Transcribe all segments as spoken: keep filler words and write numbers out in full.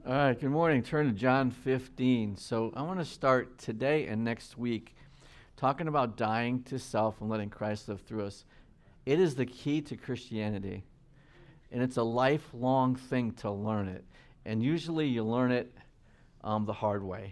All right, good morning. Turn to John fifteen. So I want to start today and next week talking about dying to self and letting Christ live through us. It is the key to Christianity, and it's a lifelong thing to learn it. And usually you learn it um, the hard way.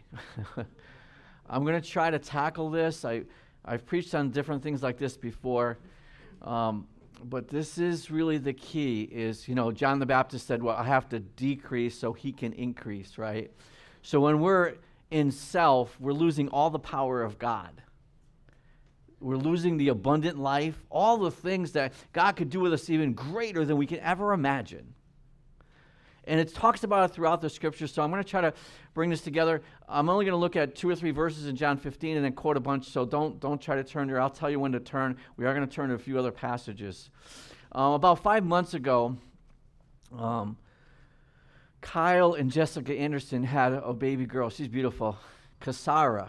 I'm going to try to tackle this. I, I've preached on different things like this before, um, but this is really the key is, you know, John the Baptist said, well, I have to decrease so he can increase, right? So when we're in self, we're losing all the power of God. We're losing the abundant life, all the things that God could do with us even greater than we can ever imagine. And it talks about it throughout the scriptures, so I'm going to try to bring this together. I'm only going to look at two or three verses in John fifteen and then quote a bunch, so don't don't try to turn there. I'll tell you when to turn. We are going to turn to a few other passages. Uh, about five months ago, um, Kyle and Jessica Anderson had a baby girl. She's beautiful, Kasara.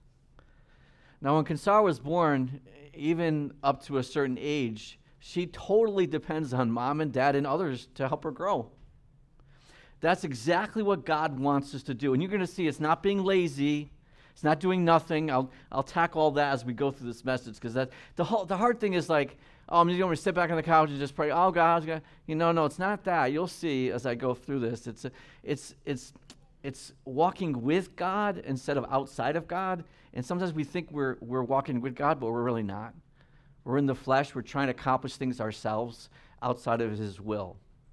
Now, when Kasara was born, even up to a certain age, she totally depends on mom and dad and others to help her grow. That's exactly what God wants us to do. And you're going to see it's not being lazy. It's not doing nothing. I'll I'll tackle all that as we go through this message, because that the whole, the hard thing is like, oh, I'm just going to sit back on the couch and just pray, oh, God, God. You know, no, it's not that. You'll see as I go through this. It's a, it's it's it's walking with God instead of outside of God. And sometimes we think we're we're walking with God, but we're really not. We're in the flesh. We're trying to accomplish things ourselves outside of His will.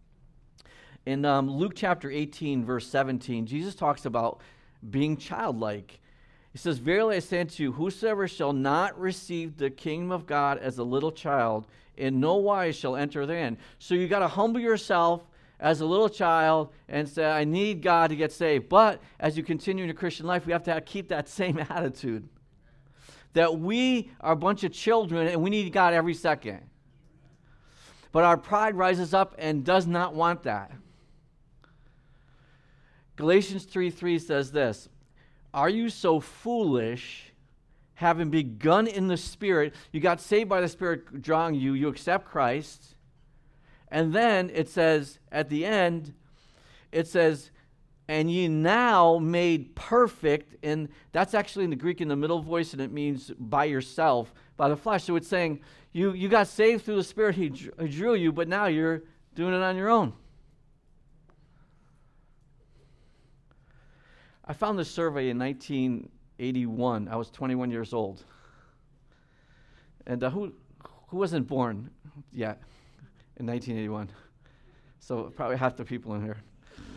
In um, Luke chapter eighteen, verse seventeen, Jesus talks about being childlike. He says, verily I say unto you, whosoever shall not receive the kingdom of God as a little child, in no wise shall enter therein. So you got to humble yourself as a little child and say, I need God to get saved. But as you continue in your Christian life, we have to have, keep that same attitude. That we are a bunch of children and we need God every second. But our pride rises up and does not want that. Galatians three three says this, are you so foolish, having begun in the Spirit, you got saved by the Spirit drawing you, you accept Christ, and then it says, at the end, it says, and ye now made perfect, and that's actually in the Greek in the middle voice, and it means by yourself, by the flesh. So it's saying, you, you got saved through the Spirit, he drew you, but now you're doing it on your own. I found this survey in nineteen eighty-one. I was twenty-one years old. And uh, who who wasn't born yet in nineteen eighty-one? So probably half the people in here.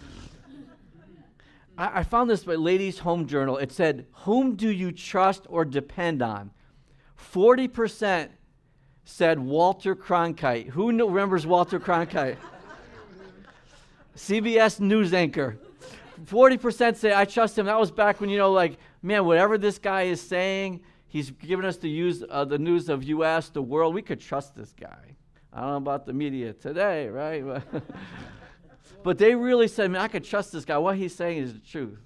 I, I found this by Ladies' Home Journal. It said, whom do you trust or depend on? forty percent said Walter Cronkite. Who kn- remembers Walter Cronkite? C B S news anchor. forty percent say, I trust him. That was back when, you know, like, man, whatever this guy is saying, he's giving us the, use, uh, the news of U S, the world. We could trust this guy. I don't know about the media today, right? But they really said, man, I could trust this guy. What he's saying is the truth.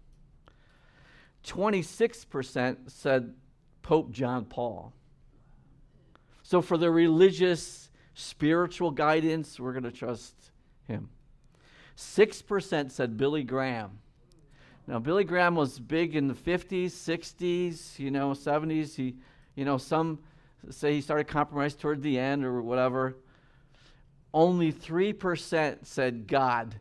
twenty-six percent said Pope John Paul. So for the religious, spiritual guidance, we're going to trust him. six percent said Billy Graham. Now, Billy Graham was big in the fifties, sixties, you know, seventies. He, you know, some say he started compromise toward the end or whatever. Only three percent said God.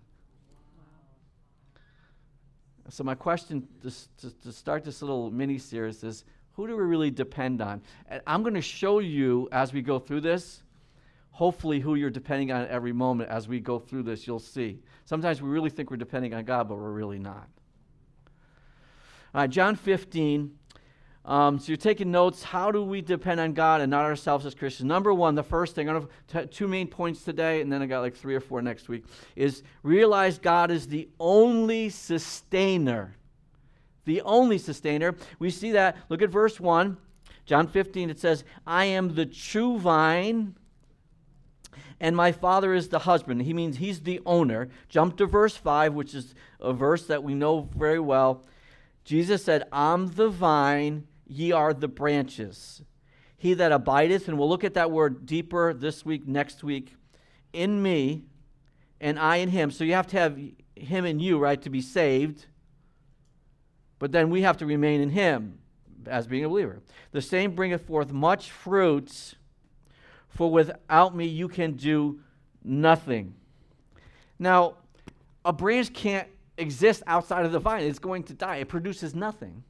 So my question to, to, to start this little mini-series is, who do we really depend on? And I'm going to show you as we go through this, hopefully who you're depending on at every moment. As we go through this, you'll see. Sometimes we really think we're depending on God, but we're really not. All right, John fifteen. Um, so you're taking notes. How do we depend on God and not ourselves as Christians? Number one, the first thing, I'm going to have two main points today, and then I got like three or four next week, is realize God is the only sustainer. The only sustainer. We see that. Look at verse one. John fifteen, it says, I am the true vine, and my Father is the husband. He means he's the owner. Jump to verse five, which is a verse that we know very well. Jesus said, I'm the vine, ye are the branches. He that abideth, and we'll look at that word deeper this week, next week, in me, and I in him. So you have to have him and you, right, to be saved. But then we have to remain in him as being a believer. The same bringeth forth much fruit, for without me you can do nothing. Now, a branch can't exist outside of the vine. It's going to die. It produces nothing.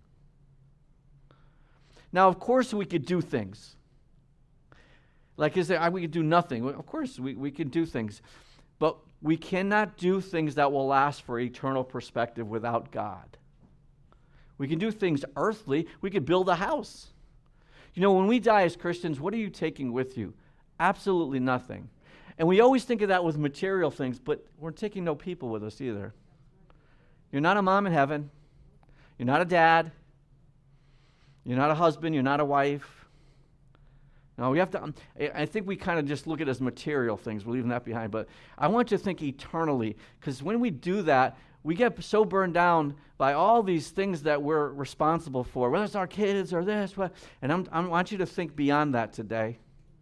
Now, of course, we could do things. Like you say, we could do nothing. Of course, we, we can do things. But we cannot do things that will last for eternal perspective without God. We can do things earthly. We could build a house. You know, when we die as Christians, what are you taking with you? Absolutely nothing. And we always think of that with material things, but we're taking no people with us either. You're not a mom in heaven. You're not a dad. You're not a husband. You're not a wife. No, we have to, um, I think we kind of just look at it as material things. We're leaving that behind. But I want you to think eternally, because when we do that, we get so burned down by all these things that we're responsible for, whether it's our kids or this. What, and I'm, I want you to think beyond that today.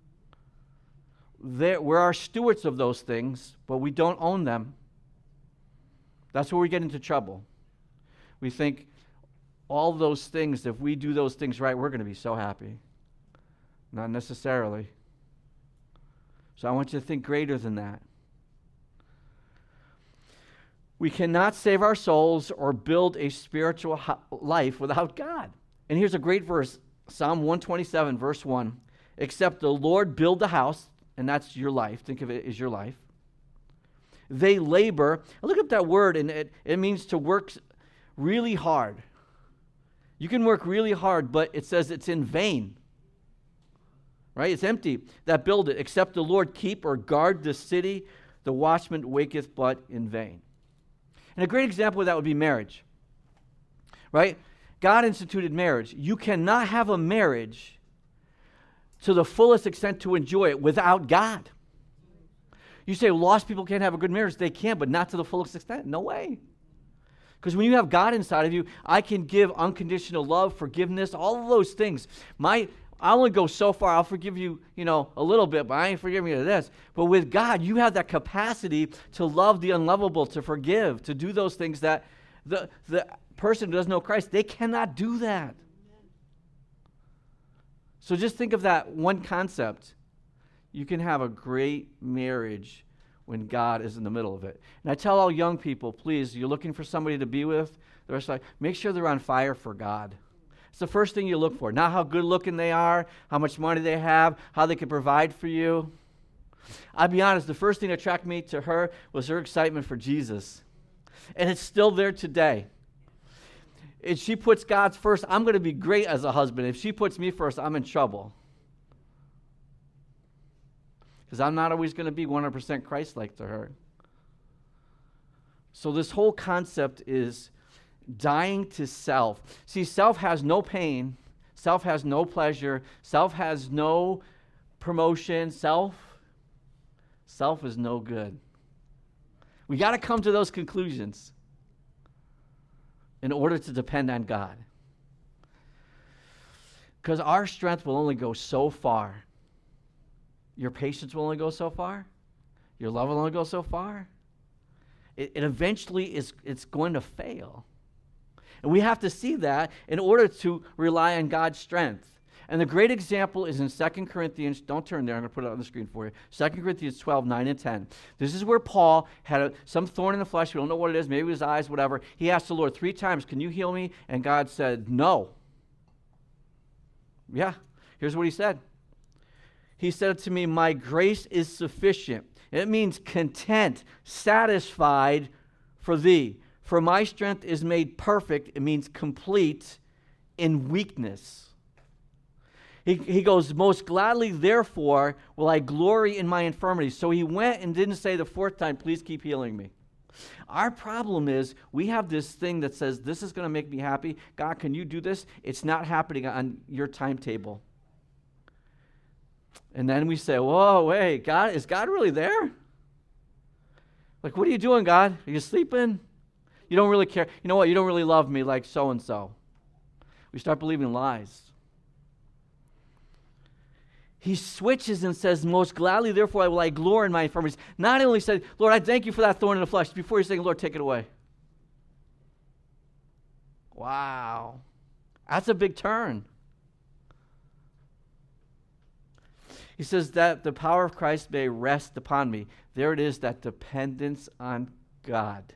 There, we're our stewards of those things, but we don't own them. That's where we get into trouble. We think all those things, if we do those things right, we're going to be so happy. Not necessarily. So I want you to think greater than that. We cannot save our souls or build a spiritual ho- life without God. And here's a great verse, Psalm one twenty-seven, verse one. Except the Lord build the house, and that's your life. Think of it as your life. They labor. Look up that word, and it, it means to work really hard. You can work really hard, but it says it's in vain. Right? It's empty that build it. Except the Lord keep or guard the city, the watchman waketh but in vain. And a great example of that would be marriage. Right? God instituted marriage. You cannot have a marriage to the fullest extent to enjoy it without God. You say, well, lost people can't have a good marriage. They can, but not to the fullest extent. No way. Because when you have God inside of you, I can give unconditional love, forgiveness, all of those things. My, I only go so far. I'll forgive you, you know, a little bit, but I ain't forgiving you of this. But with God, you have that capacity to love the unlovable, to forgive, to do those things that the, the person who doesn't know Christ, they cannot do that. So just think of that one concept. You can have a great marriage when God is in the middle of it. And I tell all young people, please, you're looking for somebody to be with, the rest of life, make sure they're on fire for God. It's the first thing you look for. Not how good looking they are, how much money they have, how they can provide for you. I'll be honest, the first thing that attracted me to her was her excitement for Jesus. And it's still there today. If she puts God first, I'm going to be great as a husband. If she puts me first, I'm in trouble. Because I'm not always going to be one hundred percent Christ-like to her. So this whole concept is dying to self. See, self has no pain. Self has no pleasure. Self has no promotion. Self, self is no good. We got to come to those conclusions in order to depend on God. Because our strength will only go so far. Your patience will only go so far. Your love will only go so far. It, it eventually is it's going to fail. And we have to see that in order to rely on God's strength. And the great example is in Second Corinthians. Don't turn there. I'm going to put it on the screen for you. Second Corinthians twelve, nine and ten. This is where Paul had a, some thorn in the flesh. We don't know what it is. Maybe his eyes, whatever. He asked the Lord three times, can you heal me? And God said, no. Yeah. Here's what he said. He said to me, my grace is sufficient. It means content, satisfied for thee. For my strength is made perfect. It means complete in weakness. He, he goes, most gladly, therefore, will I glory in my infirmity. So he went and didn't say the fourth time, please keep healing me. Our problem is we have this thing that says, this is going to make me happy. God, can you do this? It's not happening on your timetable. And then we say, whoa, wait, God, is God really there? Like, what are you doing, God? Are you sleeping? You don't really care. You know what? You don't really love me like so-and-so. We start believing lies. he switches and says, most gladly, therefore, will I glory in my infirmities. Not only said, Lord, I thank you for that thorn in the flesh, before he's saying, Lord, take it away. Wow. That's a big turn. He says that the power of Christ may rest upon me. There it is, that dependence on God.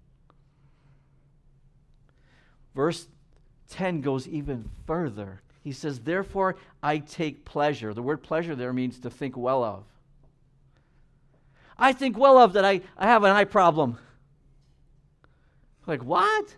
Verse ten goes even further. He says, therefore I take pleasure. The word pleasure there means to think well of. I think well of that I, I have an eye problem. Like, what?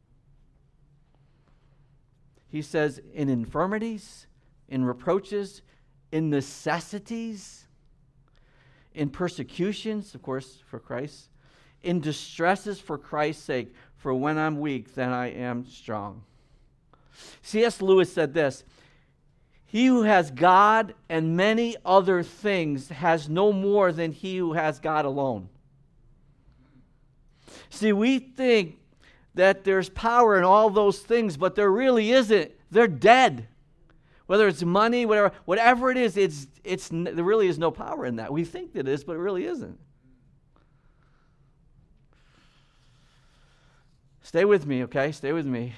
He says, in infirmities, in reproaches, in necessities, in persecutions, of course, for Christ, in distresses for Christ's sake, for when I'm weak, then I am strong. C S Lewis said this, he who has God and many other things has no more than he who has God alone. See, we think that there's power in all those things, but there really isn't. They're dead. Whether it's money, whatever, whatever it is, it's it's there really is no power in that. We think it is, but it really isn't. Stay with me, okay? Stay with me.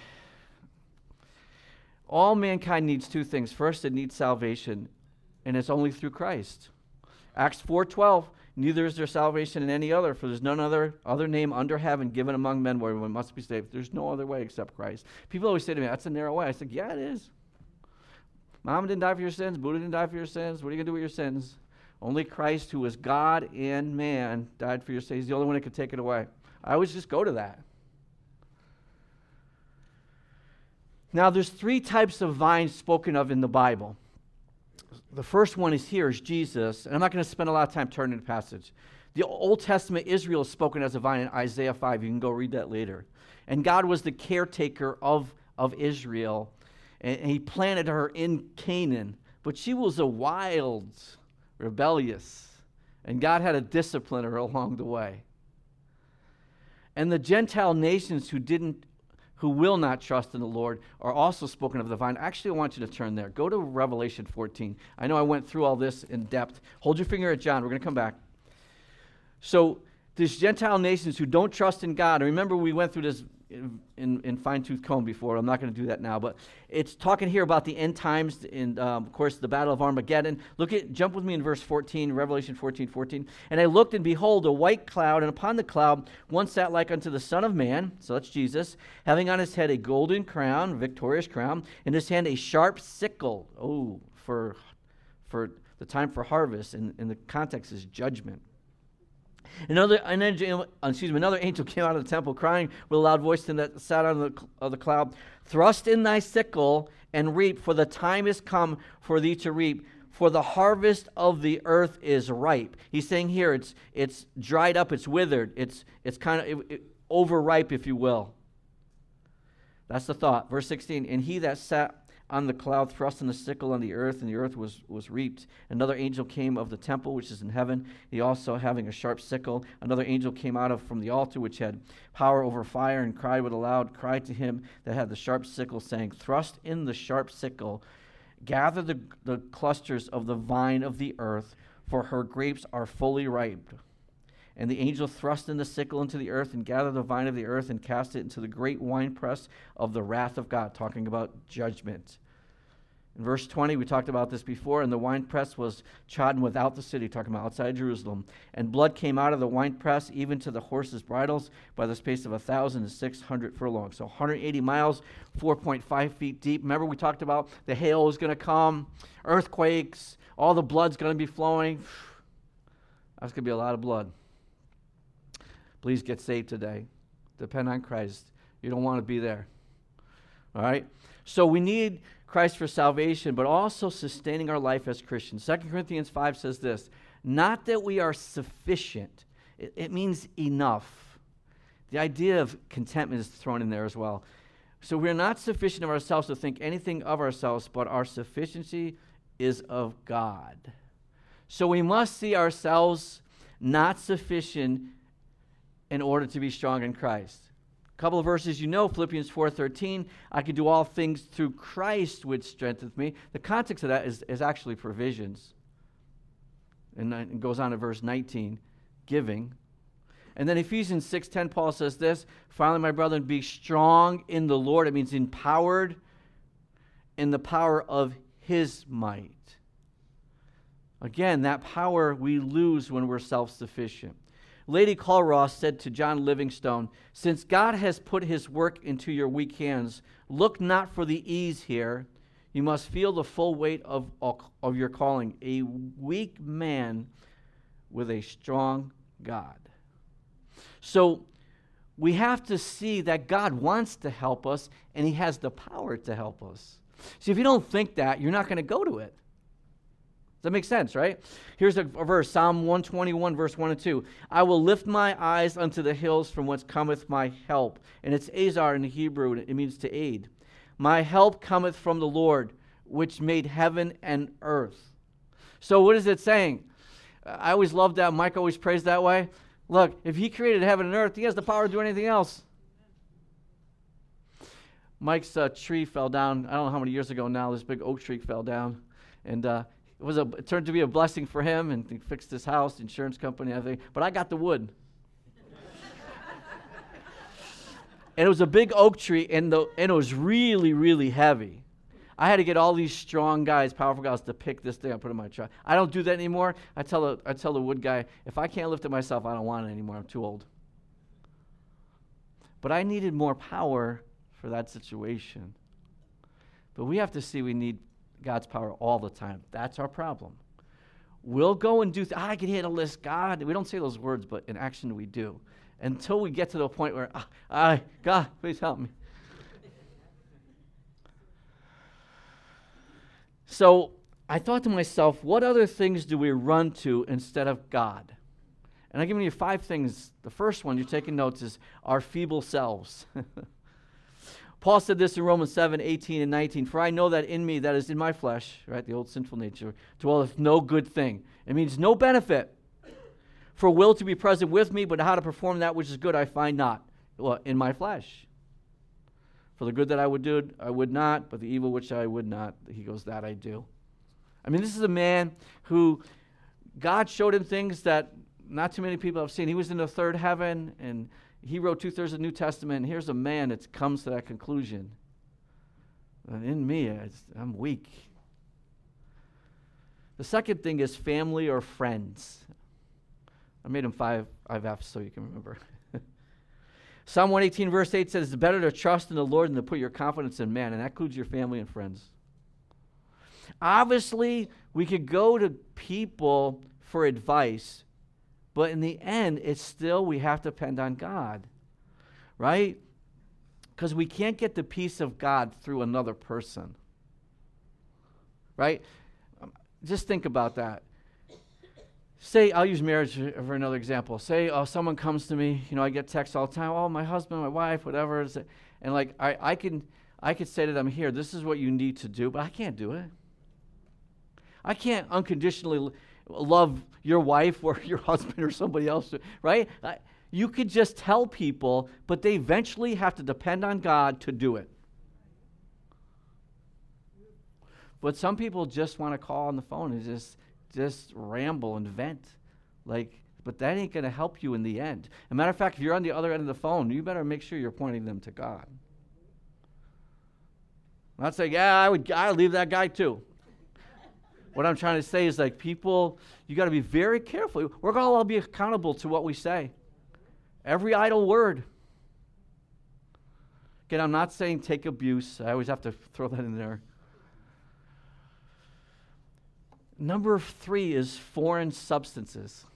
All mankind needs two things. First, it needs salvation, and it's only through Christ. Acts four twelve, neither is there salvation in any other, for there's none other other name under heaven given among men where one must be saved. There's no other way except Christ. People always say to me, that's a narrow way. I said, yeah, it is. Mom didn't die for your sins. Buddha didn't die for your sins. What are you going to do with your sins? Only Christ, who is God and man, died for your sins. He's the only one that could take it away. I always just go to that. Now, there's three types of vines spoken of in the Bible. The first one is here, is Jesus. And I'm not going to spend a lot of time turning the passage. The Old Testament Israel is spoken as a vine in Isaiah five. You can go read that later. And God was the caretaker of, of Israel. And he planted her in Canaan. But she was a wild, rebellious. And God had to discipline her along the way. And the Gentile nations who didn't, who will not trust in the Lord are also spoken of the vine. Actually, I want you to turn there. Go to Revelation fourteen. I know I went through all this in depth. Hold your finger at John. We're going to come back. So these Gentile nations who don't trust in God, and remember we went through this in, in, in fine-tooth comb before. I'm not going to do that now, but it's talking here about the end times and, um, of course, the battle of Armageddon. Look at, jump with me in verse fourteen, Revelation fourteen, fourteen. And I looked, and behold, a white cloud, and upon the cloud one sat like unto the Son of Man, so that's Jesus, having on his head a golden crown, victorious crown, in his hand a sharp sickle, oh, for, for the time for harvest, and, and the context is judgment. Another, an angel, excuse me, another angel came out of the temple, crying with a loud voice to him that sat on the, of the cloud, thrust in thy sickle and reap, for the time is come for thee to reap, for the harvest of the earth is ripe. He's saying here, it's it's dried up, it's withered, it's it's kind of it, it, overripe, if you will. That's the thought. Verse sixteen, and he that sat on the cloud thrust in the sickle on the earth, and the earth was, was reaped. Another angel came of the temple, which is in heaven, he also having a sharp sickle. Another angel came out of from the altar, which had power over fire, and cried with a loud cry to him that had the sharp sickle, saying, thrust in the sharp sickle, gather the, the clusters of the vine of the earth, for her grapes are fully ripe. And the angel thrust in the sickle into the earth and gathered the vine of the earth and cast it into the great winepress of the wrath of God, talking about judgment. In verse twenty, we talked about this before, and the winepress was trodden without the city, talking about outside Jerusalem. And blood came out of the winepress, even to the horses' bridles, by the space of a thousand and six hundred furlongs. So one hundred eighty miles, four point five feet deep. Remember we talked about the hail is going to come, earthquakes, all the blood's going to be flowing. That's going to be a lot of blood. Please get saved today. Depend on Christ. You don't want to be there. All right? So we need Christ for salvation, but also sustaining our life as Christians. Second Corinthians five says this, not that we are sufficient. It, it means enough. The idea of contentment is thrown in there as well. So we're not sufficient of ourselves to think anything of ourselves, but our sufficiency is of God. So we must see ourselves not sufficient in order to be strong in Christ. A couple of verses you know, Philippians four thirteen, I can do all things through Christ which strengtheneth me. The context of that is, is actually provisions. And it goes on to verse nineteen, giving. And then Ephesians six ten, Paul says this, finally, my brethren, be strong in the Lord. It means empowered in the power of his might. Again, that power we lose when we're self-sufficient. Lady Culross said to John Livingstone, since God has put his work into your weak hands, look not for the ease here. You must feel the full weight of, of your calling, a weak man with a strong God. So we have to see that God wants to help us, and he has the power to help us. See, if you don't think that, you're not going to go to it. Does that make sense, right? Here's a, a verse, Psalm one twenty-one, verse one and two. I will lift my eyes unto the hills from whence cometh my help. And it's Azar in the Hebrew, and it means to aid. My help cometh from the Lord, which made heaven and earth. So what is it saying? I always loved that. Mike always prays that way. Look, if he created heaven and earth, he has the power to do anything else. Mike's uh, tree fell down, I don't know how many years ago now, this big oak tree fell down. And uh, it was a, it turned to be a blessing for him, and he fixed his house, the insurance company, everything. But I got the wood. And it was a big oak tree, and, the, and it was really, really heavy. I had to get all these strong guys, powerful guys, to pick this thing and put it in my truck. I don't do that anymore. I tell the I tell the wood guy, if I can't lift it myself, I don't want it anymore. I'm too old. But I needed more power for that situation. But we have to see we need God's power all the time. That's our problem. We'll go and do, th- I can handle this, God. We don't say those words, but in action we do. Until we get to the point where, ah, ah, God, please help me. So I thought to myself, what other things do we run to instead of God? And I've given you five things. The first one, you're taking notes, is our feeble selves. Paul said this in Romans seven, eighteen and nineteen, for I know that in me, that is in my flesh, right, the old sinful nature, dwelleth no good thing. It means no benefit. For will to be present with me, but how to perform that which is good I find not, well, in my flesh. For the good that I would do, I would not, but the evil which I would not, he goes, that I do. I mean, this is a man who God showed him things that not too many people have seen. He was in the third heaven, and he wrote two-thirds of the New Testament, and here's a man that comes to that conclusion. And in me, I'm weak. The second thing is family or friends. I made them five, five F's so you can remember. Psalm one eighteen verse eight says, it's better to trust in the Lord than to put your confidence in man, and that includes your family and friends. Obviously, we could go to people for advice, but in the end, it's still we have to depend on God, right? Because we can't get the peace of God through another person, right? Just think about that. Say, I'll use marriage for another example. Say, oh, someone comes to me, you know, I get texts all the time, oh, my husband, my wife, whatever. And like, I, I can I could say to them, here, this is what you need to do, but I can't do it. I can't unconditionally love your wife or your husband or somebody else, right? I, you could just tell people, but they eventually have to depend on God to do it. But some people just want to call on the phone and just... just ramble and vent, like, but that ain't going to help you in the end. As a matter of fact, if you're on the other end of the phone, you better make sure you're pointing them to God. I'm not saying, yeah, I would, I would leave that guy too. What I'm trying to say is, like, people, you got to be very careful. We're going to all be accountable to what we say. Every idle word. Again, I'm not saying take abuse. I always have to throw that in there. Number three is foreign substances.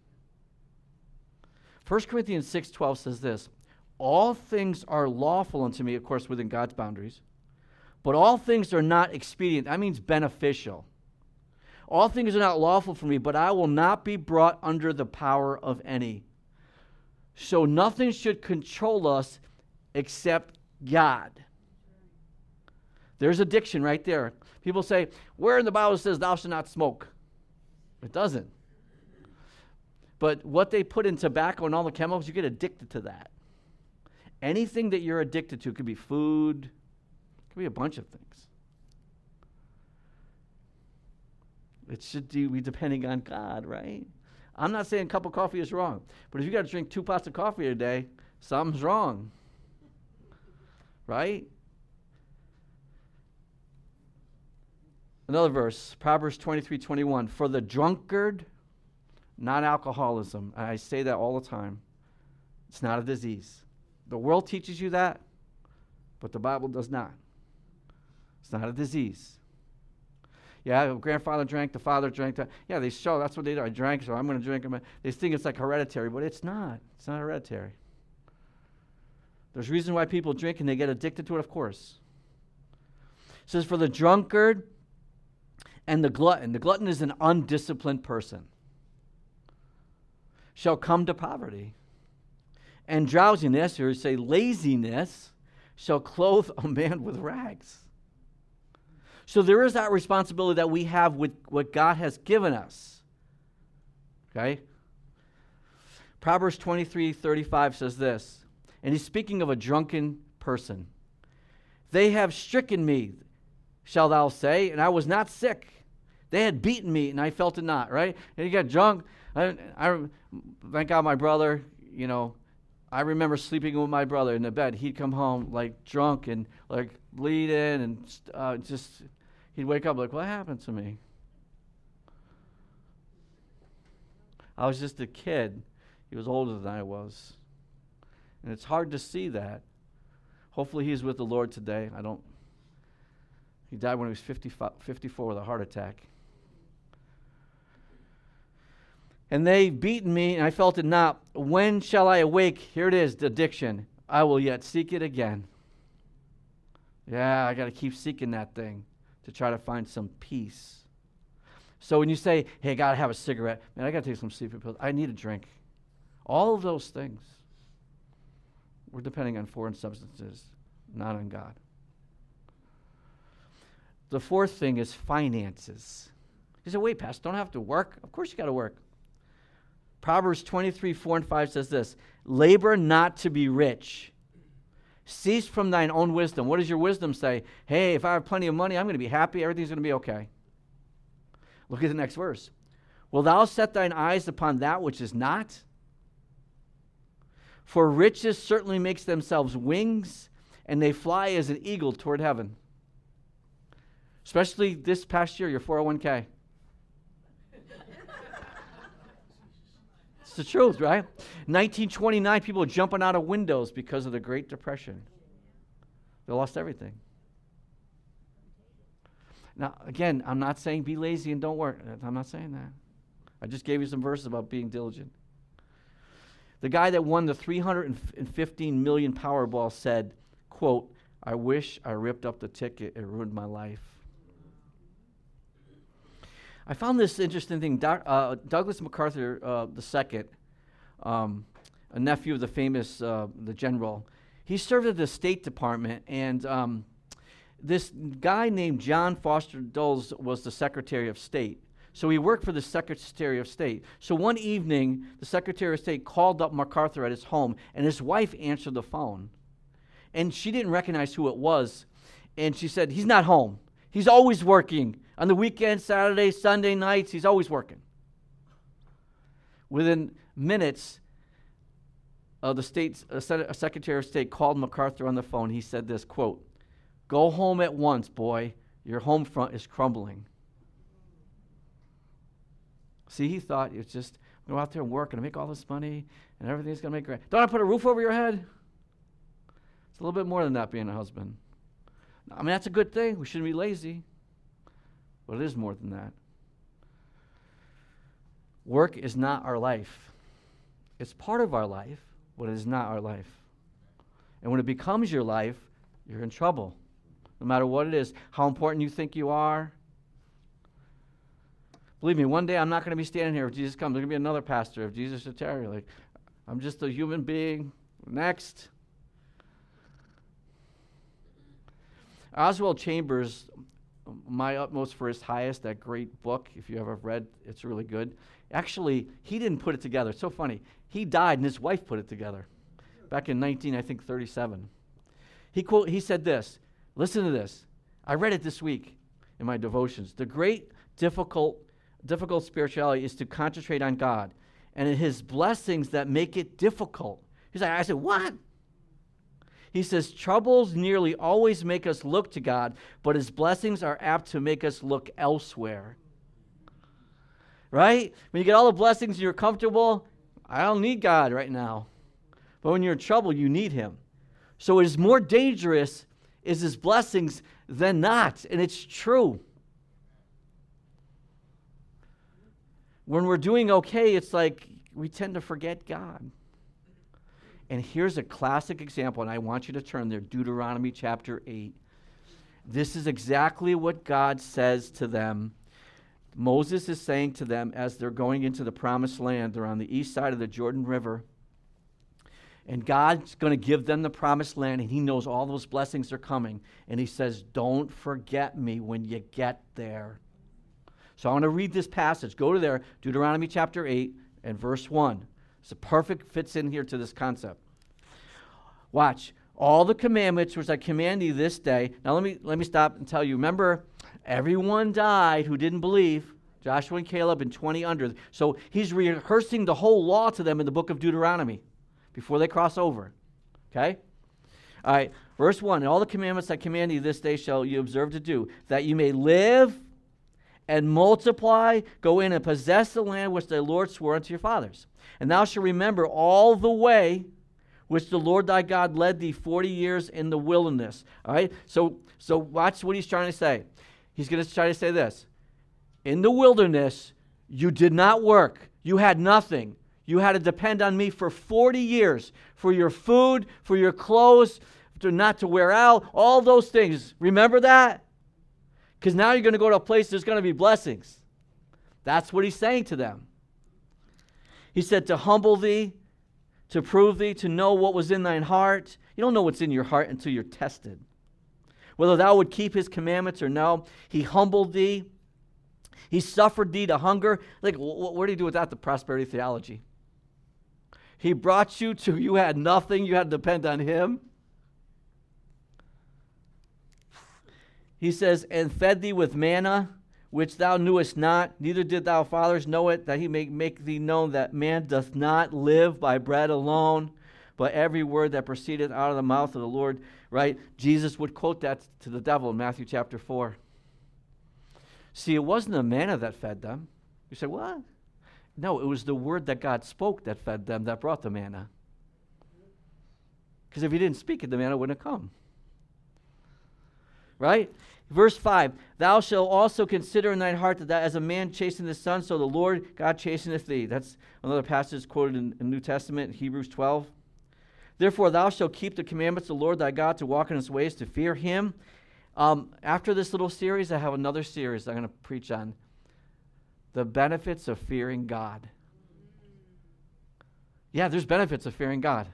First Corinthians six twelve says this, all things are lawful unto me, of course, within God's boundaries, but all things are not expedient. That means beneficial. All things are not lawful for me, but I will not be brought under the power of any. So nothing should control us except God. There's addiction right there. People say, where in the Bible says thou shalt not smoke? It doesn't. But what they put in tobacco and all the chemicals, you get addicted to that. Anything that you're addicted to, could be food, could be a bunch of things. It should be depending on God, right? I'm not saying a cup of coffee is wrong, but if you got to drink two pots of coffee a day, something's wrong, right? Another verse, Proverbs twenty-three twenty-one. For the drunkard, not alcoholism. I say that all the time. It's not a disease. The world teaches you that, but the Bible does not. It's not a disease. Yeah, the grandfather drank, the father drank. The, yeah, they show that's what they do. I drank, so I'm going to drink. They think it's like hereditary, but it's not. It's not hereditary. There's a reason why people drink and they get addicted to it, of course. It says, for the drunkard and the glutton. The glutton is an undisciplined person. Shall come to poverty. And drowsiness, or say laziness, shall clothe a man with rags. So there is that responsibility that we have with what God has given us. Okay? Proverbs twenty-three thirty-five says this, and he's speaking of a drunken person. They have stricken me, shall thou say, and I was not sick. They had beaten me, and I felt it not, right? And he got drunk. I, I thank God my brother, you know, I remember sleeping with my brother in the bed. He'd come home like drunk and like bleeding and uh, just, he'd wake up like, what happened to me? I was just a kid. He was older than I was. And it's hard to see that. Hopefully he's with the Lord today. I don't, he died when he was fifty-five, fifty-four with a heart attack. And they've beaten me, and I felt it not. When shall I awake? Here it is, the addiction. I will yet seek it again. Yeah, I got to keep seeking that thing to try to find some peace. So when you say, hey, I got to have a cigarette, man, I got to take some sleeping pills. I need a drink. All of those things, we're depending on foreign substances, not on God. The fourth thing is finances. You say, wait, Pastor, don't have to work? Of course you got to work. Proverbs twenty-three, four and five says this, labor not to be rich. Cease from thine own wisdom. What does your wisdom say? Hey, if I have plenty of money, I'm going to be happy. Everything's going to be okay. Look at the next verse. Will thou set thine eyes upon that which is not? For riches certainly makes themselves wings, and they fly as an eagle toward heaven. Especially this past year, your four oh one k. It's the truth, right? nineteen twenty-nine, people were jumping out of windows because of the Great Depression. They lost everything. Now, again, I'm not saying be lazy and don't work. I'm not saying that. I just gave you some verses about being diligent. The guy that won the three hundred fifteen million Powerball said, quote, I wish I ripped up the ticket. It ruined my life. I found this interesting thing. Do, uh, Douglas MacArthur uh, the Second, um, a nephew of the famous uh, the general, he served at the State Department, and um, this guy named John Foster Dulles was the Secretary of State. So he worked for the Secretary of State. So one evening, the Secretary of State called up MacArthur at his home, and his wife answered the phone. And she didn't recognize who it was. And she said, he's not home. He's always working. On the weekends, Saturdays, Sunday nights, he's always working. Within minutes, uh, the state's uh, Secretary of State called MacArthur on the phone. He said this, quote, go home at once, boy. Your home front is crumbling. See, he thought it's just go out there and work and make all this money and everything's going to make great. Don't I put a roof over your head? It's a little bit more than that being a husband. I mean, that's a good thing. We shouldn't be lazy. But it is more than that. Work is not our life. It's part of our life, but it is not our life. And when it becomes your life, you're in trouble. No matter what it is, how important you think you are. Believe me, one day I'm not going to be standing here if Jesus comes. There's going to be another pastor if Jesus should tarry. Like, I'm just a human being. Next. Oswald Chambers, My Utmost for His Highest, that great book, if you ever read, it's really good. Actually, he didn't put it together. It's so funny. He died and his wife put it together. back in nineteen, I think, thirty-seven. He quote, he said this. Listen to this. I read it this week in my devotions. The great difficult, difficult spirituality is to concentrate on God and in his blessings that make it difficult. He's like, I said, what? He says, troubles nearly always make us look to God, but his blessings are apt to make us look elsewhere. Right? When you get all the blessings and you're comfortable, I don't need God right now. But when you're in trouble, you need him. So it is more dangerous is his blessings than not. And it's true. When we're doing okay, it's like we tend to forget God. And here's a classic example, and I want you to turn there, Deuteronomy chapter eight. This is exactly what God says to them. Moses is saying to them as they're going into the promised land. They're on the east side of the Jordan River. And God's going to give them the promised land, and he knows all those blessings are coming. And he says, don't forget me when you get there. So I want to read this passage. Go to there, Deuteronomy chapter eight and verse one. It's a perfect, fits in here to this concept. Watch. All the commandments which I command thee this day. Now let me let me stop and tell you. Remember, everyone died who didn't believe. Joshua and Caleb and twenty under. So he's rehearsing the whole law to them in the book of Deuteronomy before they cross over. Okay? All right. Verse one. And all the commandments I command thee this day shall you observe to do, that you may live and multiply, go in and possess the land which the Lord swore unto your fathers. And thou shalt remember all the way which the Lord thy God led thee forty years in the wilderness. All right? So, so watch what he's trying to say. He's going to try to say this. In the wilderness, you did not work. You had nothing. You had to depend on me for forty years for your food, for your clothes, to not to wear out, all those things. Remember that? Because now you're going to go to a place there's going to be blessings. That's what he's saying to them. He said to humble thee, to prove thee, to know what was in thine heart. You don't know what's in your heart until you're tested. Whether thou would keep his commandments or no. He humbled thee. He suffered thee to hunger. Like, what do you do without the prosperity theology? He brought you to, you had nothing. You had to depend on him. He says, and fed thee with manna, which thou knewest not, neither did thy fathers know it, that he may make thee known that man doth not live by bread alone, but every word that proceedeth out of the mouth of the Lord. Right? Jesus would quote that to the devil in Matthew chapter four. See, it wasn't the manna that fed them. You say, what? No, it was the word that God spoke that fed them, that brought the manna. Because if he didn't speak it, the manna wouldn't have come. Right? Verse five, thou shalt also consider in thine heart that, that as a man chasteneth the son, so the Lord God chasteneth thee. That's another passage quoted in the New Testament, Hebrews twelve. Therefore thou shalt keep the commandments of the Lord thy God, to walk in his ways, to fear him. Um, after this little series, I have another series I'm going to preach on the benefits of fearing God. Yeah, there's benefits of fearing God.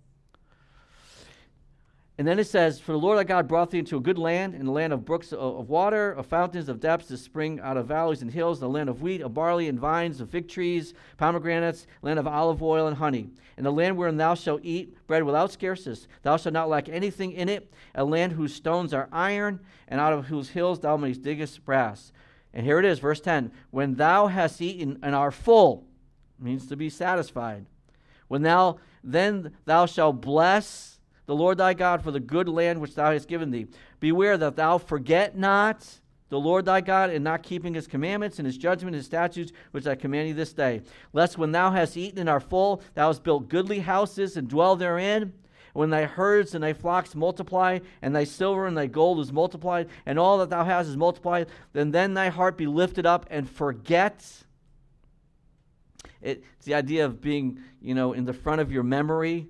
And then it says, for the Lord thy God brought thee into a good land, in the land of brooks of water, of fountains, of depths that spring out of valleys and hills, the land of wheat, of barley, and vines, of fig trees, pomegranates, land of olive oil and honey. In the land wherein thou shalt eat bread without scarcest, thou shalt not lack anything in it, a land whose stones are iron, and out of whose hills thou mayst diggest brass. And here it is, verse ten. When thou hast eaten and art full, means to be satisfied. When thou, then thou shalt bless the Lord thy God for the good land which thou hast given thee. Beware that thou forget not the Lord thy God in not keeping his commandments and his judgments and his statutes which I command thee this day. Lest when thou hast eaten and art full, thou hast built goodly houses and dwell therein. When thy herds and thy flocks multiply, and thy silver and thy gold is multiplied, and all that thou hast is multiplied, then then thy heart be lifted up and forget. It, it's the idea of being, you know, in the front of your memory,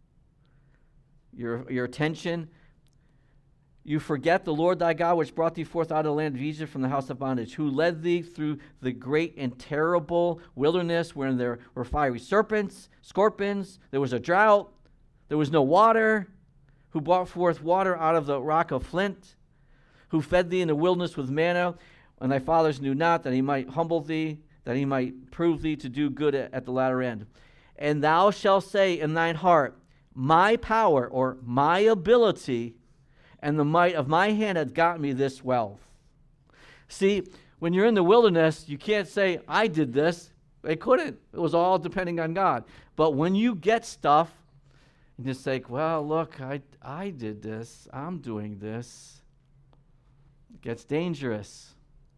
your your attention. You forget the Lord thy God, which brought thee forth out of the land of Egypt from the house of bondage, who led thee through the great and terrible wilderness, wherein there were fiery serpents, scorpions, there was a drought, there was no water, who brought forth water out of the rock of flint, who fed thee in the wilderness with manna, and thy fathers knew not, that he might humble thee, that he might prove thee to do good at, at the latter end. And thou shalt say in thine heart, my power or my ability and the might of my hand has got me this wealth. See, when you're in the wilderness, you can't say, I did this. They couldn't. It was all depending on God. But when you get stuff, you just say, well, look, I, I did this. I'm doing this. It gets dangerous.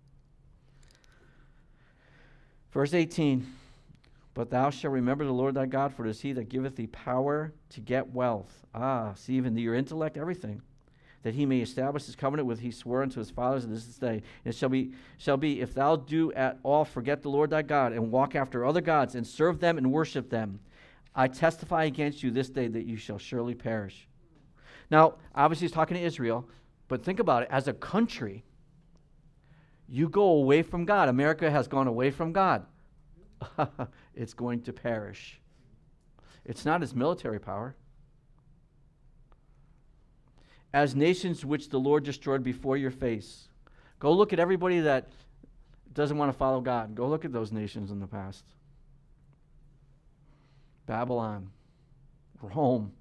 Verse eighteen, but thou shalt remember the Lord thy God, for it is he that giveth thee power to get wealth. Ah, see, even your intellect, everything. That he may establish his covenant with he swore unto his fathers, and this is day. And it shall be, shall be, if thou do at all forget the Lord thy God, and walk after other gods, and serve them and worship them, I testify against you this day that you shall surely perish. Now, obviously he's talking to Israel, but think about it. As a country, you go away from God. America has gone away from God. It's going to perish. It's not its military power. As nations which the Lord destroyed before your face. Go look at everybody that doesn't want to follow God. Go look at those nations in the past. Babylon, Rome.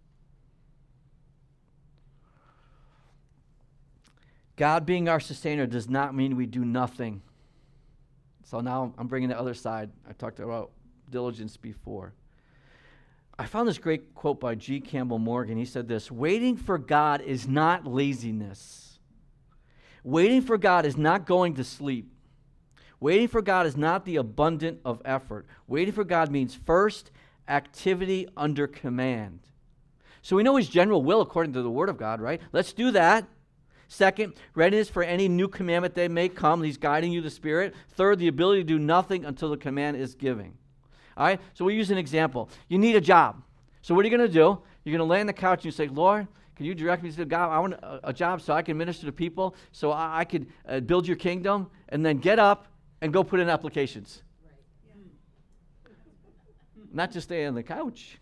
God being our sustainer does not mean we do nothing. So now I'm bringing the other side. I talked about diligence before. I found this great quote by G. Campbell Morgan. He said this, waiting for God is not laziness. Waiting for God is not going to sleep. Waiting for God is not the abundance of effort. Waiting for God means first, activity under command. So we know his general will according to the Word of God, right? Let's do that. Second, readiness for any new commandment that may come. He's guiding you, the Spirit. Third, the ability to do nothing until the command is given. All right, so we use an example. You need a job. So what are you going to do? You're going to lay on the couch and you say, Lord, can you direct me to God? I want a, a job so I can minister to people, so I, I could uh, build your kingdom, and then get up and go put in applications. Right. Yeah. Not just stay on the couch.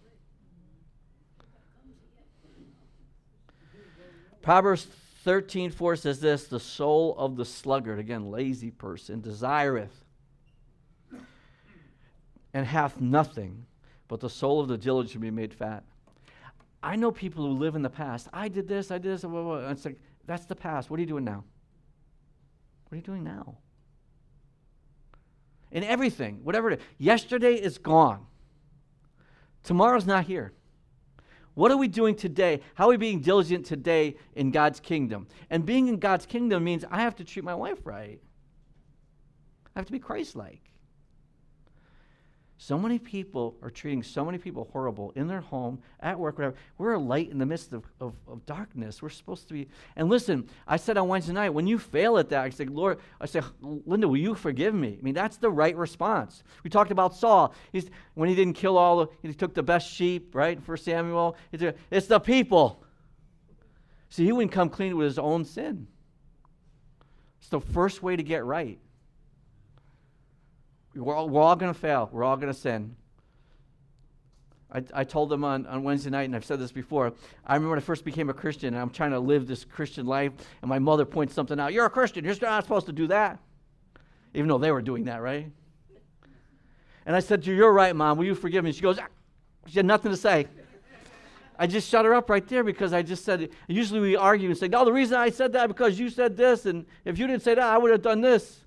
Proverbs thirteen four says this, the soul of the sluggard, again, lazy person, desireth and hath nothing, but the soul of the diligent shall be made fat. I know people who live in the past. I did this, I did this, blah, blah, blah. It's like, that's the past. What are you doing now? What are you doing now? In everything, whatever it is. Yesterday is gone. Tomorrow's not here. What are we doing today? How are we being diligent today in God's kingdom? And being in God's kingdom means I have to treat my wife right. I have to be Christ-like. So many people are treating so many people horrible in their home, at work, whatever. We're a light in the midst of, of, of darkness. We're supposed to be. And listen, I said on Wednesday night, when you fail at that, I say, Lord, I say, Linda, will you forgive me? I mean, that's the right response. We talked about Saul. He's when he didn't kill all the, he took the best sheep, right? First Samuel. It's, a, it's the people. See, he wouldn't come clean with his own sin. It's the first way to get right. We're all, we're all going to fail. We're all going to sin. I, I told them on, on Wednesday night, and I've said this before, I remember when I first became a Christian, and I'm trying to live this Christian life, and my mother points something out. You're a Christian. You're not supposed to do that. Even though they were doing that, right? And I said to her, you're right, Mom. Will you forgive me? She goes, ah. She had nothing to say. I just shut her up right there because I just said, usually we argue and say, no, the reason I said that because you said this, and if you didn't say that, I would have done this.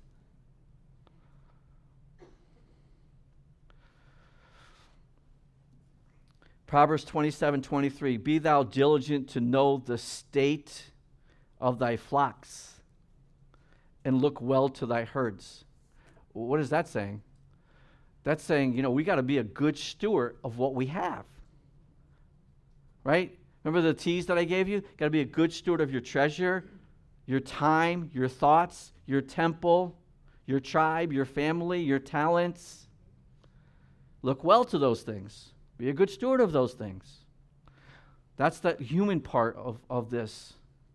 Proverbs twenty-seven twenty-three, be thou diligent to know the state of thy flocks, and look well to thy herds. What is that saying? That's saying, you know, we got to be a good steward of what we have. Right? Remember the T's that I gave you? Got to be a good steward of your treasure, your time, your thoughts, your temple, your tribe, your family, your talents. Look well to those things. Be a good steward of those things. That's the human part of, of this.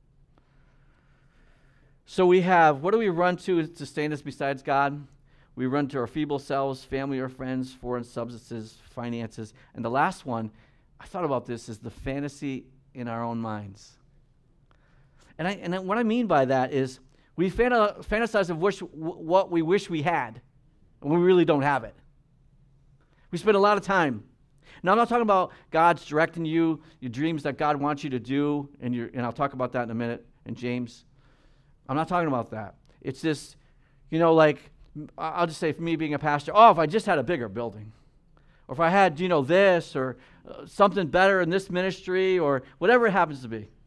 So we have, what do we run to to sustain us besides God? We run to our feeble selves, family or friends, foreign substances, finances. And the last one, I thought about this, is the fantasy in our own minds. And I and what I mean by that is we fantasize of wish, what we wish we had, and we really don't have it. We spend a lot of time. Now, I'm not talking about God's directing you, your dreams that God wants you to do, and, your, and I'll talk about that in a minute in James. I'm not talking about that. It's this, you know, like, I'll just say for me being a pastor, oh, if I just had a bigger building, or if I had, you know, this, or uh, something better in this ministry, or whatever it happens to be,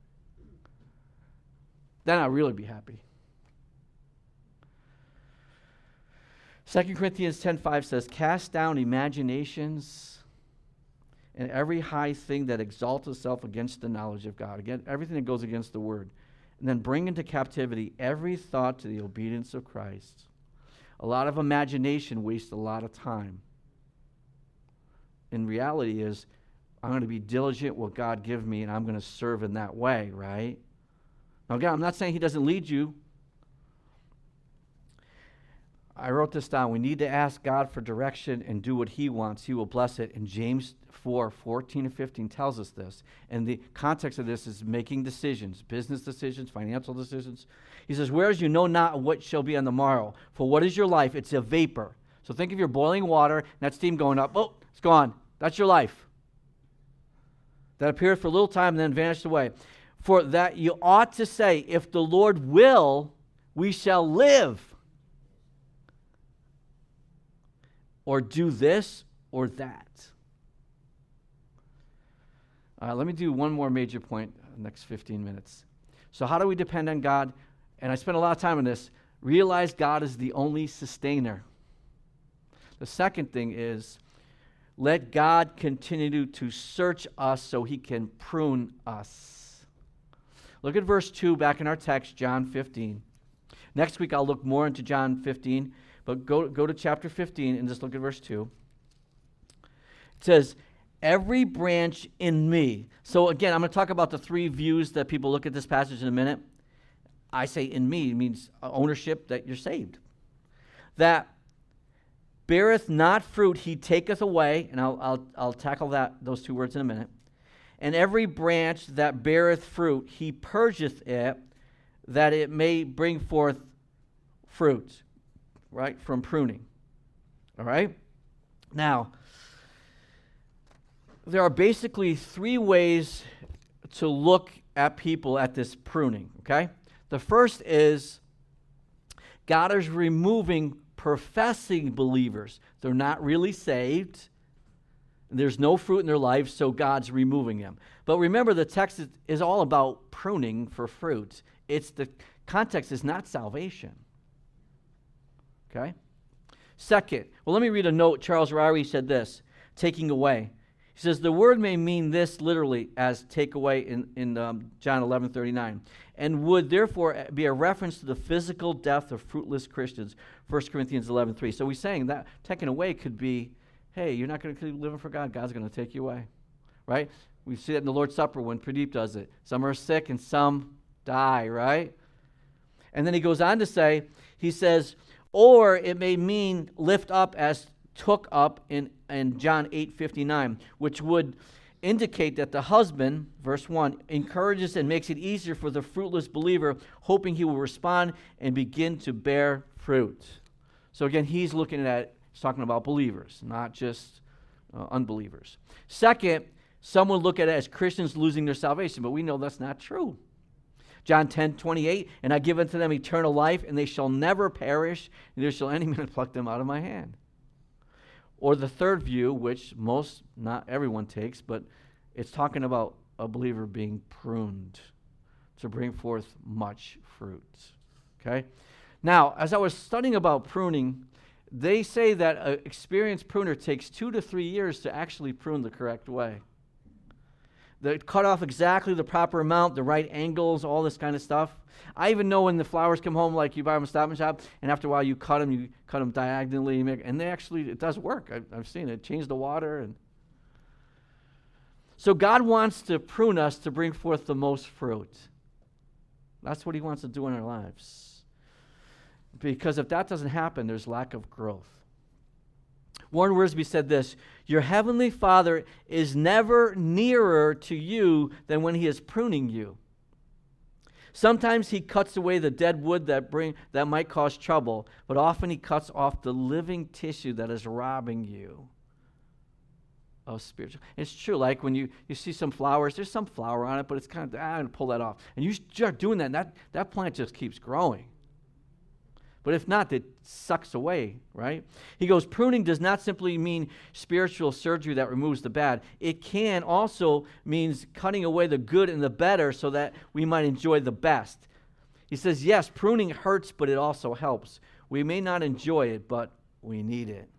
then I'll really be happy. Second Corinthians ten five says, cast down imaginations and every high thing that exalts itself against the knowledge of God. Again, everything that goes against the word. And then bring into captivity every thought to the obedience of Christ. A lot of imagination wastes a lot of time. In reality is, I'm going to be diligent what God give me, and I'm going to serve in that way, right? Now, again, I'm not saying he doesn't lead you. I wrote this down. We need to ask God for direction and do what he wants. He will bless it. And James four, fourteen and fifteen tells us this. And the context of this is making decisions, business decisions, financial decisions. He says, whereas you know not what shall be on the morrow. For what is your life? It's a vapor. So think of your boiling water, and that steam going up. Oh, it's gone. That's your life. That appeared for a little time and then vanished away. For that you ought to say, if the Lord will, we shall live. Or do this or that. Uh, let me do one more major point in the next fifteen minutes. So how do we depend on God? And I spent a lot of time on this. Realize God is the only sustainer. The second thing is, let God continue to search us so he can prune us. Look at verse two back in our text, John fifteen. Next week I'll look more into John fifteen. But go, go to chapter fifteen and just look at verse two. It says, every branch in me. So again, I'm going to talk about the three views that people look at this passage in a minute. I say in me means ownership, that you're saved. That beareth not fruit, he taketh away. And I'll, I'll, I'll tackle that those two words in a minute. And every branch that beareth fruit, he purgeth it, that it may bring forth fruit. Right, from pruning. All right? Now, there are basically three ways to look at people at this pruning, okay? The first is God is removing professing believers. They're not really saved. There's no fruit in their life, so God's removing them. But remember, the text is, is all about pruning for fruit. It's the context is not salvation. Okay? Second, well, let me read a note. Charles Ryrie said this, taking away. He says, the word may mean this literally as take away in, in um, John eleven thirty-nine, and would therefore be a reference to the physical death of fruitless Christians, First Corinthians eleven three. So he's saying that taken away could be, hey, you're not going to keep living for God. God's going to take you away. Right? We see that in the Lord's Supper when Pradeep does it. Some are sick and some die, right? And then he goes on to say, he says, or it may mean lift up as took up in, in John eight fifty-nine, which would indicate that the husband, verse one, encourages and makes it easier for the fruitless believer, hoping he will respond and begin to bear fruit. So again, he's looking at, he's talking about believers, not just uh, unbelievers. Second, some would look at it as Christians losing their salvation, but we know that's not true. John ten twenty-eight, and I give unto them eternal life, and they shall never perish, neither shall any man pluck them out of my hand. Or the third view, which most, not everyone takes, but it's talking about a believer being pruned to bring forth much fruit. Okay? Now, as I was studying about pruning, they say that an experienced pruner takes two to three years to actually prune the correct way. They cut off exactly the proper amount, the right angles, all this kind of stuff. I even know when the flowers come home, like you buy them at Stop and Shop, and after a while you cut them, you cut them diagonally, and they actually, it does work. I've, I've seen it. Change the water. And so God wants to prune us to bring forth the most fruit. That's what he wants to do in our lives. Because if that doesn't happen, there's lack of growth. Warren Wiersbe said this, your heavenly Father is never nearer to you than when he is pruning you. Sometimes he cuts away the dead wood that bring that might cause trouble, but often he cuts off the living tissue that is robbing you of spiritual. It's true, like when you, you see some flowers, there's some flower on it, but it's kind of, ah, I'm going to pull that off. And you start doing that, and that, that plant just keeps growing. But if not, it sucks away, right? He goes, pruning does not simply mean spiritual surgery that removes the bad. It can also means cutting away the good and the better so that we might enjoy the best. He says, yes, pruning hurts, but it also helps. We may not enjoy it, but we need it.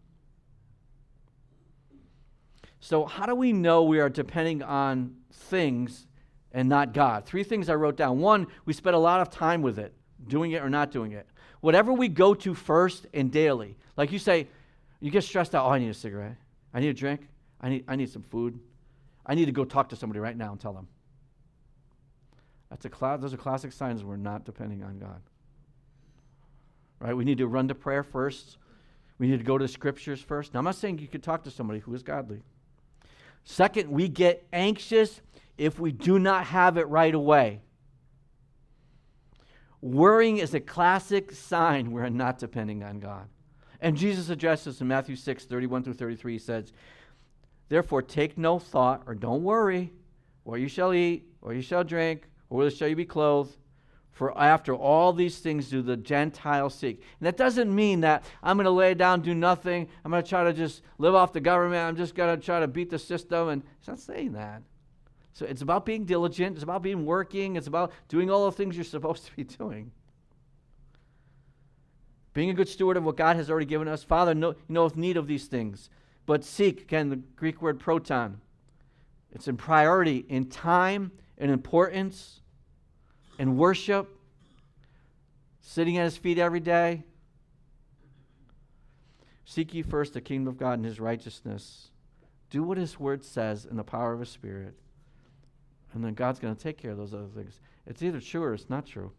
So how do we know we are depending on things and not God? Three things I wrote down. One, we spend a lot of time with it, doing it or not doing it. Whatever we go to first and daily. Like you say, you get stressed out, oh, I need a cigarette. I need a drink. I need I need some food. I need to go talk to somebody right now and tell them. That's a cl- those are classic signs we're not depending on God. Right? We need to run to prayer first. We need to go to the scriptures first. Now, I'm not saying you could talk to somebody who is godly. Second, we get anxious if we do not have it right away. Worrying is a classic sign we're not depending on God. And Jesus addresses in Matthew six, thirty-one through thirty-three, he says, therefore take no thought, or don't worry, what you shall eat, or you shall drink, or whether shall you be clothed. For after all these things do the Gentiles seek. And that doesn't mean that I'm going to lay down, do nothing. I'm going to try to just live off the government. I'm just going to try to beat the system. And it's not saying that. So it's about being diligent. It's about being working. It's about doing all the things you're supposed to be doing. Being a good steward of what God has already given us. Father, know, you know of need of these things. But seek, again, the Greek word proton. It's in priority, in time, in importance, in worship, sitting at his feet every day. Seek ye first the kingdom of God and his righteousness. Do what his word says in the power of his Spirit. And then God's going to take care of those other things. It's either true or it's not true.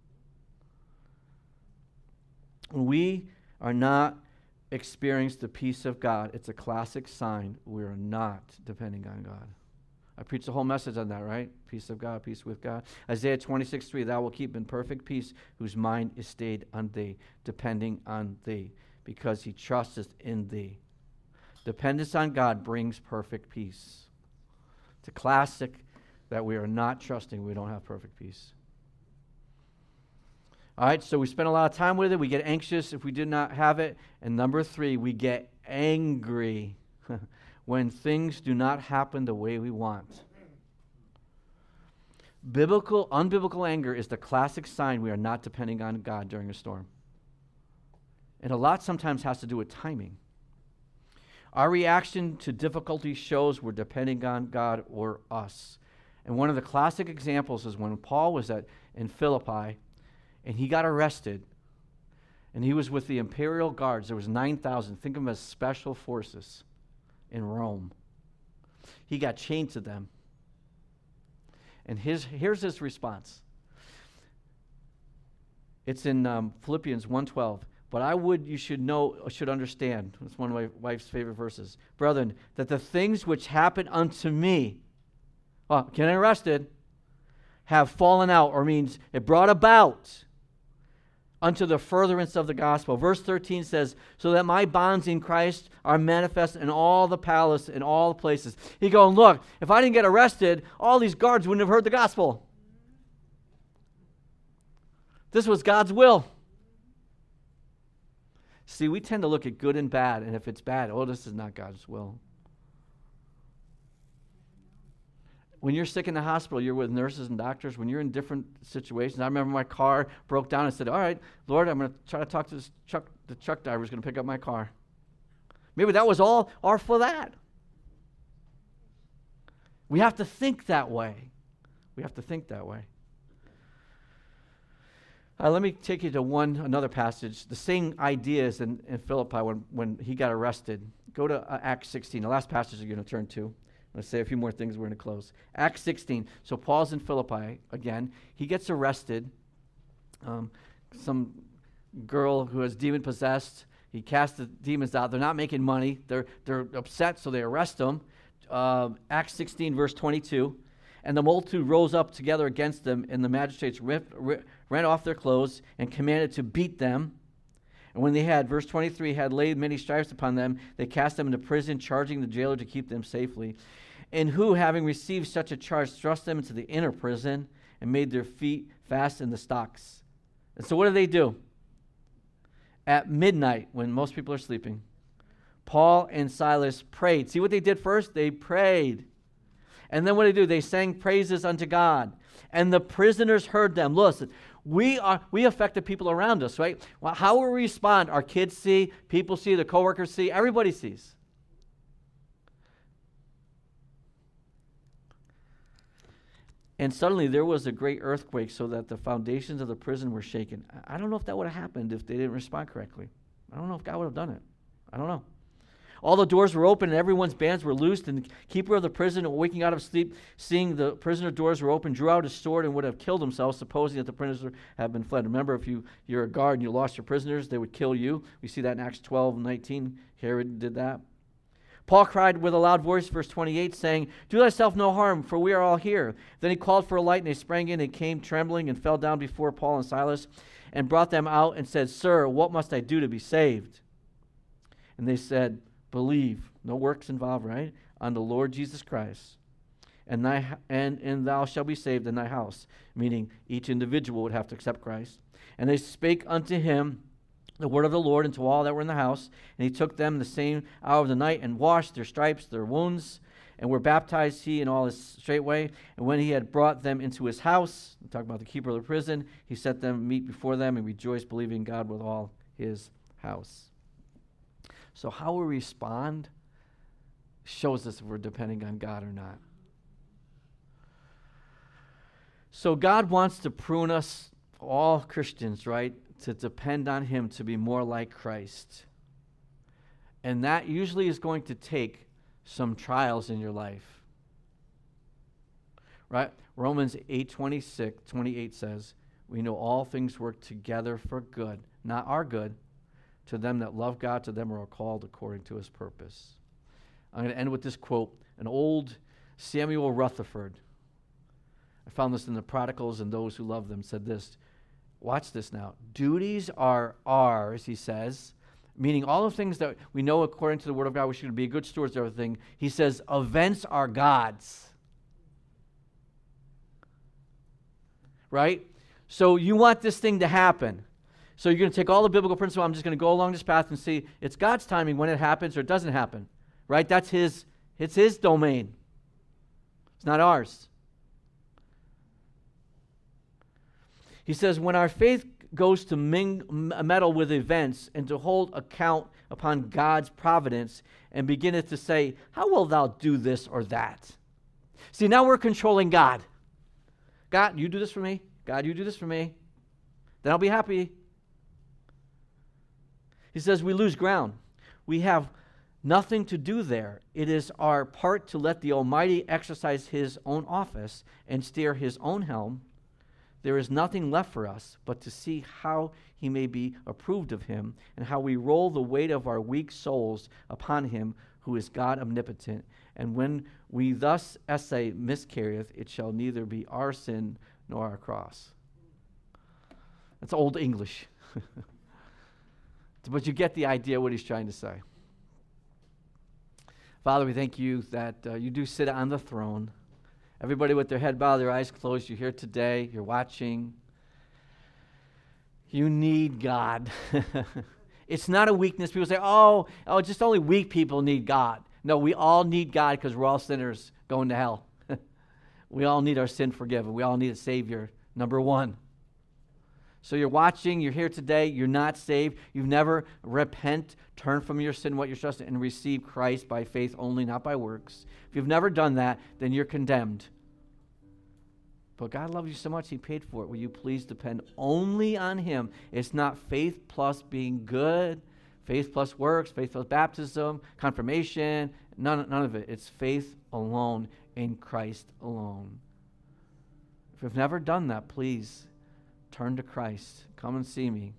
When we are not experiencing the peace of God, it's a classic sign we are not depending on God. I preached the whole message on that, right? Peace of God, peace with God. Isaiah twenty-six, three, thou wilt keep in perfect peace whose mind is stayed on thee, depending on thee, because he trusteth in thee. Dependence on God brings perfect peace. It's a classic that we are not trusting. We don't have perfect peace. All right, so we spend a lot of time with it. We get anxious if we do not have it. And number three, we get angry when things do not happen the way we want. Biblical, unbiblical anger is the classic sign we are not depending on God during a storm. And a lot sometimes has to do with timing. Our reaction to difficulty shows we're depending on God or us. And one of the classic examples is when Paul was at in Philippi, and he got arrested, and he was with the imperial guards. There was nine thousand. Think of them as special forces in Rome. He got chained to them. And his here's his response. It's in um, Philippians one twelve. But I would you should know, should understand. It's one of my wife's favorite verses. Brethren, that the things which happen unto me, well, getting arrested, have fallen out, or means it brought about unto the furtherance of the gospel. Verse thirteen says, so that my bonds in Christ are manifest in all the palace, in all the places. He going, look, if I didn't get arrested, all these guards wouldn't have heard the gospel. This was God's will. See, we tend to look at good and bad, and if it's bad, oh, this is not God's will. When you're sick in the hospital, you're with nurses and doctors. When you're in different situations, I remember my car broke down. I said, all right, Lord, I'm going to try to talk to this truck. The truck driver is going to pick up my car. Maybe that was all, all for that. We have to think that way. We have to think that way. Uh, let me take you to one another passage. The same ideas in, in Philippi when, when he got arrested. Go to uh, Acts sixteen, the last passage you're going to turn to. Let's say a few more things. We're going to close. Acts sixteen. So Paul's in Philippi again. He gets arrested. Um, some girl who is demon possessed. He casts the demons out. They're not making money. They're they're upset, so they arrest him. Uh, Acts sixteen, verse twenty-two. And the multitude rose up together against them, and the magistrates ripped, ripped, rent off their clothes and commanded to beat them. And when they had, verse twenty-three, had laid many stripes upon them, they cast them into prison, charging the jailer to keep them safely. And who, having received such a charge, thrust them into the inner prison and made their feet fast in the stocks. And so what do they do? At midnight, when most people are sleeping, Paul and Silas prayed. See what they did first? They prayed. And then what did they do? They sang praises unto God. And the prisoners heard them. Listen, we are we affect the people around us, right? Well, how will we respond? Our kids see, people see, the coworkers see, everybody sees. And suddenly there was a great earthquake so that the foundations of the prison were shaken. I don't know if that would have happened if they didn't respond correctly. I don't know if God would have done it. I don't know. All the doors were open and everyone's bands were loosed, and the keeper of the prison, waking out of sleep, seeing the prisoner doors were open, drew out his sword and would have killed himself, supposing that the prisoner had been fled. Remember, if you, you're a guard and you lost your prisoners, they would kill you. We see that in Acts twelve nineteen. Herod did that. Paul cried with a loud voice, verse twenty-eight, saying, "Do thyself no harm, for we are all here." Then he called for a light, and they sprang in and came trembling and fell down before Paul and Silas and brought them out and said, "Sir, what must I do to be saved?" And they said, "Believe," no works involved, right? "On the Lord Jesus Christ, and thy and, and thou shalt be saved in thy house." Meaning each individual would have to accept Christ. And they spake unto him the word of the Lord unto all that were in the house. And he took them the same hour of the night and washed their stripes, their wounds, and were baptized, he and all his straightway. And when he had brought them into his house, talk about the keeper of the prison, he set them meat before them and rejoiced, believing God with all his house. So how we respond shows us if we're depending on God or not. So God wants to prune us, all Christians, right, to depend on him to be more like Christ. And that usually is going to take some trials in your life. Right? Romans eight twenty-six, twenty-eight says, "We know all things work together for good," not our good, "to them that love God, to them who are called according to his purpose." I'm going to end with this quote. An old Samuel Rutherford, I found this in the Prodigals and Those Who Love Them, said this. Watch this now. "Duties are ours," he says, meaning all the things that we know according to the Word of God, we should be good stewards of everything. He says, "Events are God's." Right? So you want this thing to happen. So you're going to take all the biblical principles. I'm just going to go along this path and see it's God's timing when it happens or it doesn't happen. Right? That's his, it's his domain. It's not ours. He says, when our faith goes to ming, meddle with events and to hold account upon God's providence and beginneth to say, "How wilt thou do this or that?" See, now we're controlling God. God, you do this for me. God, you do this for me. Then I'll be happy. He says we lose ground. We have nothing to do there. It is our part to let the Almighty exercise his own office and steer his own helm. There is nothing left for us but to see how he may be approved of him and how we roll the weight of our weak souls upon him who is God omnipotent. And when we thus essay miscarrieth, it shall neither be our sin nor our cross. That's old English. But you get the idea what he's trying to say. Father, we thank you that uh, you do sit on the throne. Everybody with their head bowed, their eyes closed, you're here today, you're watching. You need God. It's not a weakness. People say, oh, oh, just only weak people need God. No, we all need God because we're all sinners going to hell. We all need our sin forgiven. We all need a Savior, number one. So you're watching, you're here today, you're not saved, you've never repent, turn from your sin, what you're trusting, and receive Christ by faith only, not by works. If you've never done that, then you're condemned. But God loves you so much, he paid for it. Will you please depend only on him? It's not faith plus being good, faith plus works, faith plus baptism, confirmation, none, none of it. It's faith alone in Christ alone. If you've never done that, please turn to Christ. Come and see me.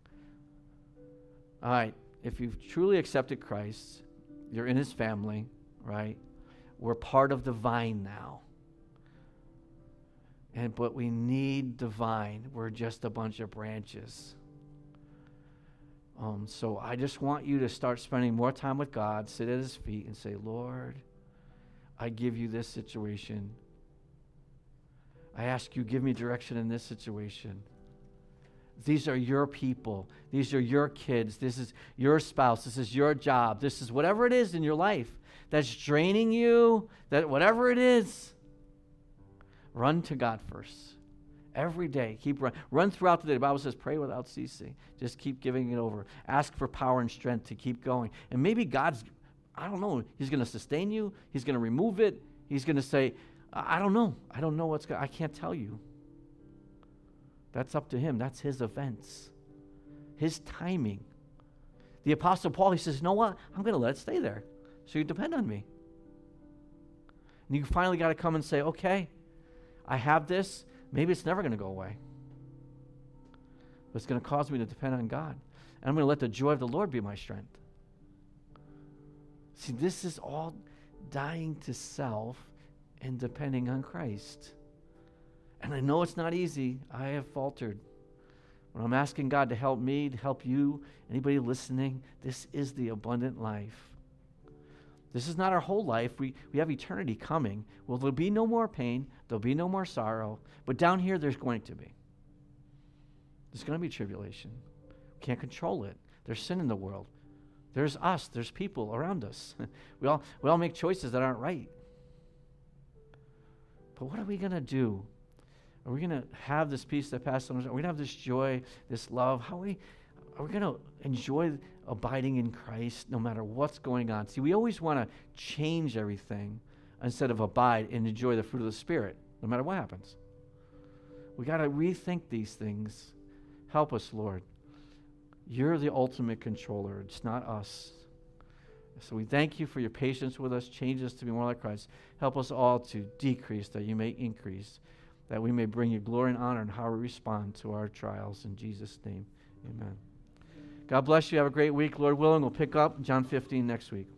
All right. If you've truly accepted Christ, you're in his family, right? We're part of the vine now. And but we need the vine. We're just a bunch of branches. Um, so I just want you to start spending more time with God, sit at his feet and say, Lord, I give you this situation. I ask you, give me direction in this situation. These are your people. These are your kids. This is your spouse. This is your job. This is whatever it is in your life that's draining you, that whatever it is, run to God first. Every day, keep run. Run throughout the day. The Bible says, pray without ceasing. Just keep giving it over. Ask for power and strength to keep going. And maybe God's, I don't know, he's going to sustain you. He's going to remove it. He's going to say, I don't know. I don't know what's going to, I can't tell you. That's up to him. That's his events, his timing. The Apostle Paul, he says, you know what? I'm going to let it stay there. So you depend on me. And you finally got to come and say, okay, I have this. Maybe it's never going to go away. But it's going to cause me to depend on God. And I'm going to let the joy of the Lord be my strength. See, this is all dying to self and depending on Christ. And I know it's not easy. I have faltered. When I'm asking God to help me, to help you, anybody listening, this is the abundant life. This is not our whole life. We, we have eternity coming. Well, there'll be no more pain. There'll be no more sorrow. But down here, there's going to be. There's going to be tribulation. We can't control it. There's sin in the world. There's us. There's people around us. we all we all make choices that aren't right. But what are we going to do? Are we going to have this peace that passes understanding? Are we going to have this joy, this love? How are we, are we going to enjoy abiding in Christ no matter what's going on? See, we always want to change everything instead of abide and enjoy the fruit of the Spirit, no matter what happens. We got to rethink these things. Help us, Lord. You're the ultimate controller. It's not us. So we thank you for your patience with us. Change us to be more like Christ. Help us all to decrease that you may increase, that we may bring you glory and honor in how we respond to our trials. In Jesus' name, amen. God bless you. Have a great week. Lord willing, we'll pick up John fifteen next week.